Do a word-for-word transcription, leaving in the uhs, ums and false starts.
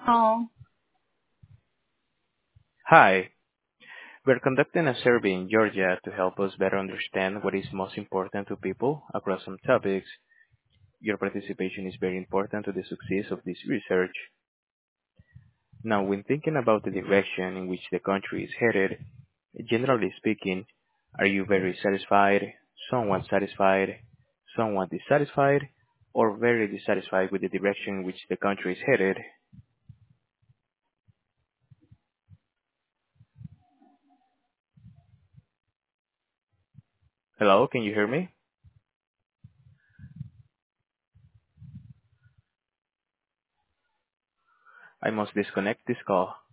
Oh, Hi, we're conducting a survey in Georgia to help us better understand what is most important to people across some topics. Your participation is very important to the success of this research. Now, when thinking about the direction in which the country is headed, generally speaking, are you very satisfied, somewhat satisfied, somewhat dissatisfied, or very dissatisfied with the direction in which the country is headed? Hello, can you hear me? I must disconnect this call.